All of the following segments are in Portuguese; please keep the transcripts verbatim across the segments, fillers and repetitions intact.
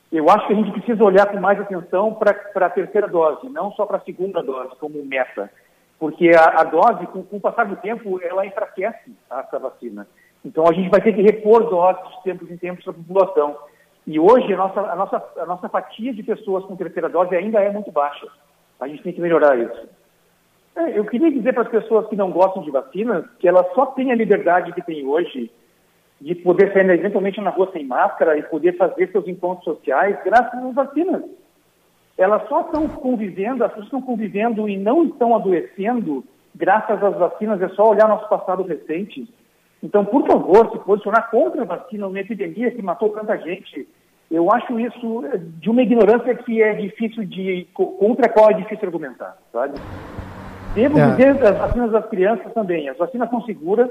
Eu acho que a gente precisa olhar com mais atenção para a terceira dose, não só para a segunda dose como meta, porque a, a dose, com, com o passar do tempo, ela enfraquece essa vacina. Então, a gente vai ter que repor doses de tempos em tempos para a população. E hoje, a nossa, a, nossa, a nossa fatia de pessoas com terceira dose ainda é muito baixa. A gente tem que melhorar isso. É, eu queria dizer para as pessoas que não gostam de vacinas que elas só têm a liberdade que têm hoje de poder sair eventualmente na rua sem máscara e poder fazer seus encontros sociais graças às vacinas. Elas só estão convivendo, as pessoas estão convivendo e não estão adoecendo graças às vacinas, é só olhar nosso passado recente. Então, por favor, se posicionar contra a vacina, uma epidemia que matou tanta gente, eu acho isso de uma ignorância que é difícil de, contra a qual é difícil argumentar, sabe? Devo é. dizer as vacinas das crianças também, as vacinas são seguras.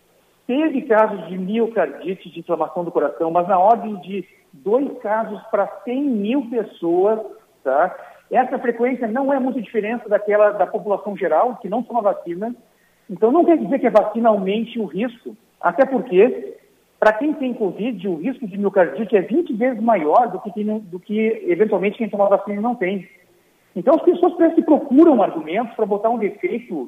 Teve casos de miocardite, de inflamação do coração, mas na ordem de dois casos para cem mil pessoas, tá? Essa frequência não é muito diferente daquela da população geral, que não toma vacina. Então, não quer dizer que a vacina aumente o risco, até porque, para quem tem Covid, o risco de miocardite é vinte vezes maior do que, quem, do que eventualmente, quem toma vacina não tem. Então, as pessoas parece que procuram argumentos para botar um defeito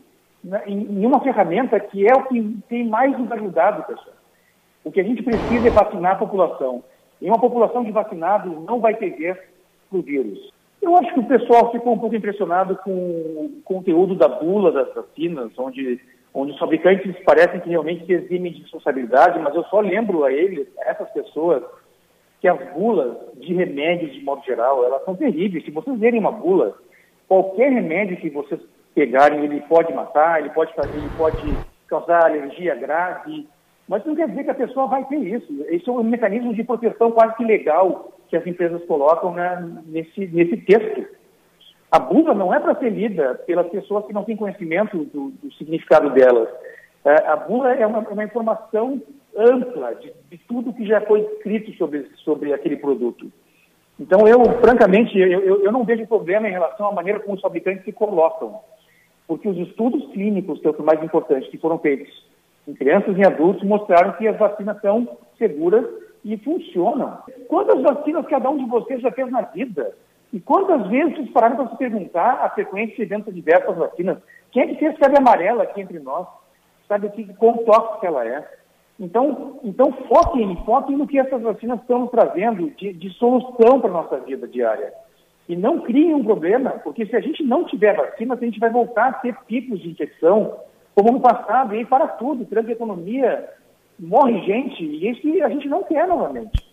em uma ferramenta que é o que tem mais nos ajudado, pessoal. O que a gente precisa é vacinar a população. E uma população de vacinados não vai ter o vírus. Eu acho que o pessoal ficou um pouco impressionado com o conteúdo da bula das vacinas, onde, onde os fabricantes parecem que realmente se eximem de responsabilidade, mas eu só lembro a eles, a essas pessoas, que as bulas de remédios, de modo geral, elas são terríveis. Se vocês verem uma bula, qualquer remédio que vocês pegarem, ele pode matar, ele pode fazer, ele pode causar alergia grave, mas não quer dizer que a pessoa vai ter isso. Isso é um mecanismo de proteção quase que legal que as empresas colocam, né, nesse, nesse texto. A bula não é para ser lida pelas pessoas que não têm conhecimento do, do significado delas. É, a bula é uma, uma informação ampla de, de tudo que já foi escrito sobre, sobre aquele produto. Então, eu, francamente, eu, eu, eu não vejo problema em relação à maneira como os fabricantes se colocam. Porque os estudos clínicos, que é o mais importante, que foram feitos em crianças e adultos, mostraram que as vacinas são seguras e funcionam. Quantas vacinas cada um de vocês já fez na vida? E quantas vezes vocês pararam para se perguntar a frequência de dentro de diversas vacinas? Quem é que fez febre amarela aqui entre nós? Sabe que, quão tóxica ela é? Então, então foquem, foquem no que essas vacinas estão nos trazendo de, de solução para a nossa vida diária. E não criem um problema, porque se a gente não tiver vacina, a gente vai voltar a ter picos de infecção, como no passado, e aí para tudo, tranca a economia, morre gente, e isso a gente não quer novamente.